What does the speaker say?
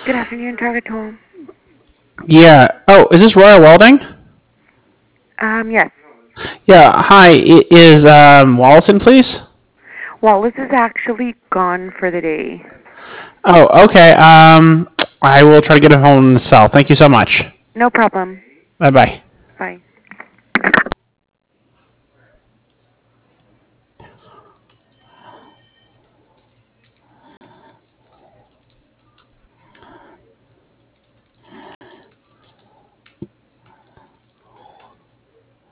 Good afternoon, Target Home. Yeah. Oh, is this Royal Welding? Yes. Yeah. Hi. Is Wallison, please? Wallace is actually gone for the day. Oh, okay. I will try to get a hold in the cell. Thank you so much. No problem. Bye bye. Bye.